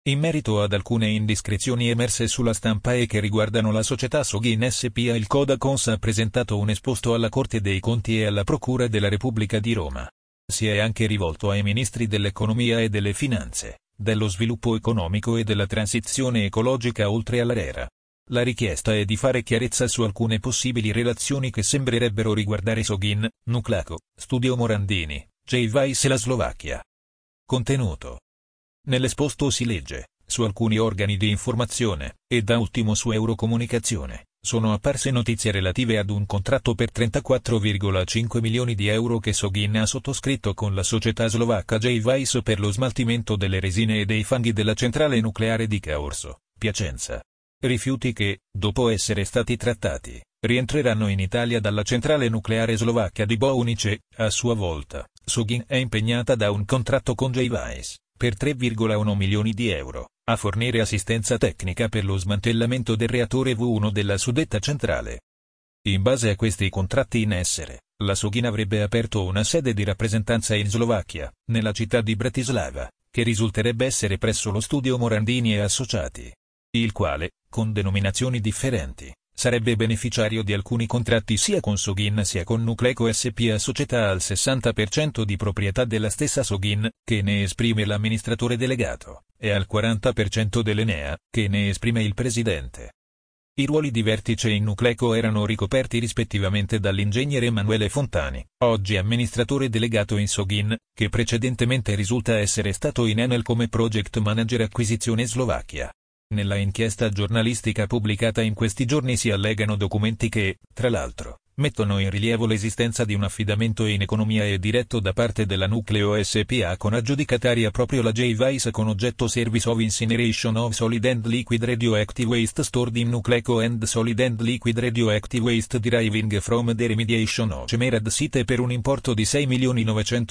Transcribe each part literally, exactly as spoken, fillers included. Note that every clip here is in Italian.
In merito ad alcune indiscrezioni emerse sulla stampa e che riguardano la società Sogin S p A, il Codacons ha presentato un esposto alla Corte dei Conti e alla Procura della Repubblica di Roma. Si è anche rivolto ai ministri dell'Economia e delle Finanze, dello Sviluppo Economico e della Transizione Ecologica oltre all'ARERA. La richiesta è di fare chiarezza su alcune possibili relazioni che sembrerebbero riguardare Sogin, Nucleco, Studio Morandini, J-Vice e la Slovacchia. Contenuto. Nell'esposto si legge, su alcuni organi di informazione, e da ultimo su Eurocomunicazione, sono apparse notizie relative ad un contratto per trentaquattro virgola cinque milioni di euro che Sogin ha sottoscritto con la società slovacca J-Vice per lo smaltimento delle resine e dei fanghi della centrale nucleare di Caorso, Piacenza. Rifiuti che, dopo essere stati trattati, rientreranno in Italia dalla centrale nucleare slovacca di Bohunice. A sua volta, Sogin è impegnata da un contratto con J-Vice, per tre virgola uno milioni di euro, a fornire assistenza tecnica per lo smantellamento del reattore V uno della suddetta centrale. In base a questi contratti in essere, la Sogin avrebbe aperto una sede di rappresentanza in Slovacchia, nella città di Bratislava, che risulterebbe essere presso lo studio Morandini e Associati, il quale, con denominazioni differenti, sarebbe beneficiario di alcuni contratti sia con Sogin sia con Nucleco S p A, società al sessanta per cento di proprietà della stessa Sogin, che ne esprime l'amministratore delegato, e al quaranta per cento dell'Enea, che ne esprime il presidente. I ruoli di vertice in Nucleco erano ricoperti rispettivamente dall'ingegnere Emanuele Fontani, oggi amministratore delegato in Sogin, che precedentemente risulta essere stato in Enel come Project Manager Acquisizione Slovacchia. Nella inchiesta giornalistica pubblicata in questi giorni si allegano documenti che, tra l'altro, mettono in rilievo l'esistenza di un affidamento in economia e diretto da parte della Nucleo S p A con aggiudicataria proprio la J-Vice con oggetto Service of Incineration of Solid and Liquid Radioactive Waste Stored in Nucleco and Solid and Liquid Radioactive Waste Deriving from the Remediation of Cemerad Site per un importo di sei milioni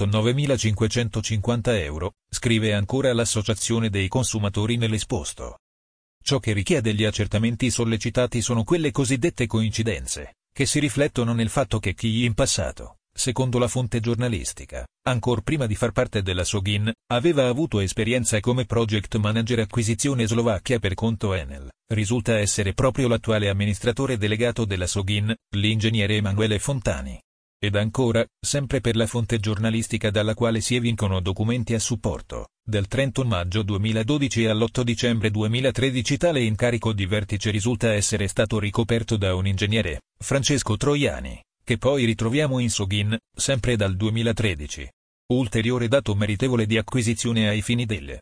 novecentonovemilacinquecentocinquanta euro, scrive ancora l'Associazione dei Consumatori nell'esposto. Ciò che richiede gli accertamenti sollecitati sono quelle cosiddette coincidenze, che si riflettono nel fatto che chi in passato, secondo la fonte giornalistica, ancor prima di far parte della Sogin, aveva avuto esperienza come Project Manager Acquisizione Slovacchia per conto Enel, risulta essere proprio l'attuale amministratore delegato della Sogin, l'ingegnere Emanuele Fontani. Ed ancora, sempre per la fonte giornalistica dalla quale si evincono documenti a supporto, del trentuno maggio duemiladodici all'otto dicembre duemilatredici tale incarico di vertice risulta essere stato ricoperto da un ingegnere, Francesco Troiani, che poi ritroviamo in Sogin, sempre dal duemilatredici. Ulteriore dato meritevole di acquisizione ai fini del